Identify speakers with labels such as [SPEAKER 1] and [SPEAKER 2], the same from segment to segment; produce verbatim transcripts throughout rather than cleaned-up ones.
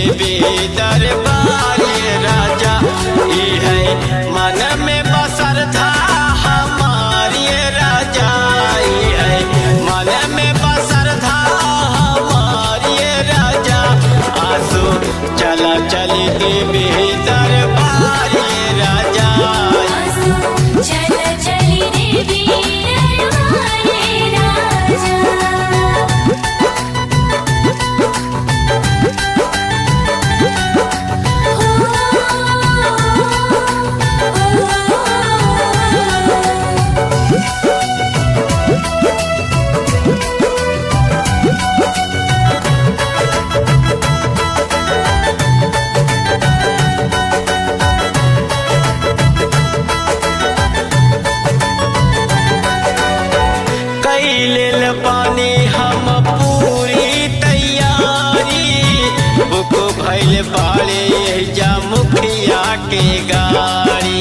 [SPEAKER 1] देवी दरबार राजा। ई है मन में बसर था हमारी राजा। ई है मन में बसर था हमारी राजा। आसो चला चली देवी दरबार राजा।
[SPEAKER 2] चल चली देवी दरबार राजा।
[SPEAKER 1] कैलेल पानी हम पूरी तैयारी। बुक भैल बाड़े जा मुखिया के गाड़ी।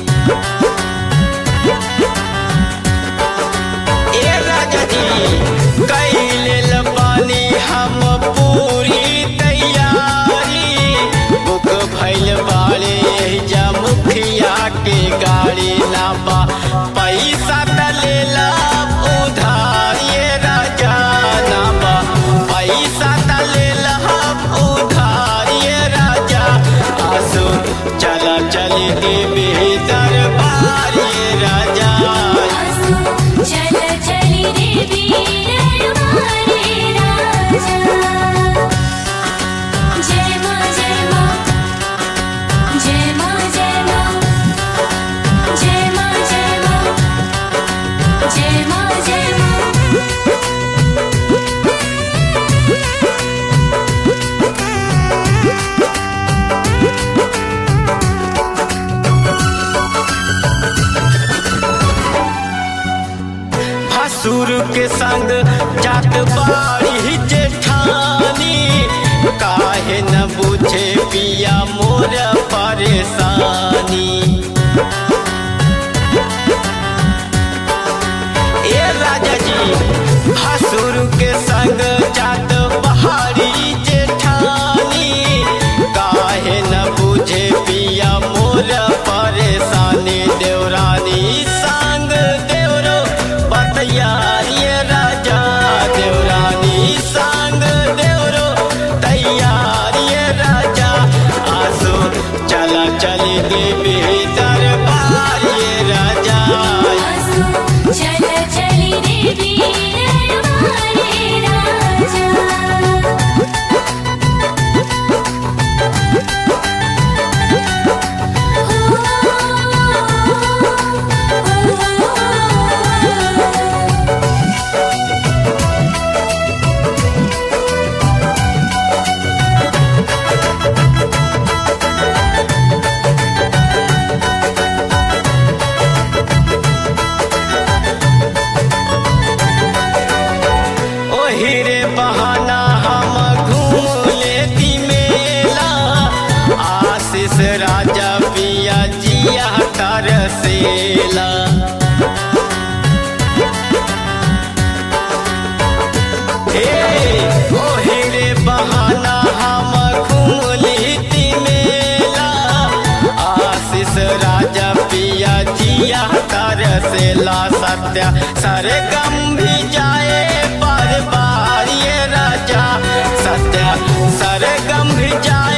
[SPEAKER 1] ए राजा जी कैलेल पानी हम पूरी तैयारी। बुक भैल बाड़े जा मुखिया के गाड़ी। लाबा पैसा तलेला उधार ये राजा। नाबा पैसा तलेला उधार ये राजा। आसो चला चली देवी दरबार ये राजा।
[SPEAKER 2] चल चली देवी दरबार राजा। जय मां जय मां जय मां जय मां जय मां जय मां जय मां जय मां।
[SPEAKER 1] भसुर के संग जात बाड़ी जेठानी। काहे न बुझे पिया मोर परेशानी। ए राजा जी भसुर के संग जात बाड़ी जेठानी। काहे न बुझे पिया मोर परेशानी। देवरानी संग देवरो बतैयारी राजा। देवरानी संग देवरो तैयारी राजा। आसो चला चली देवी दरबार राजा।
[SPEAKER 2] चल चली देवी दरबार राजा।
[SPEAKER 1] ओहिरे बहाना हम घूम लेती मेला। आशीष राजा पिया जिया तरसेला। ओहिरे बहाना हम घूम लेती मेला। आशीष राजा पिया जिया तरसेला। सत्या सरगम भी जाए बार बार ये राजा। सत्या सरगम भी जाए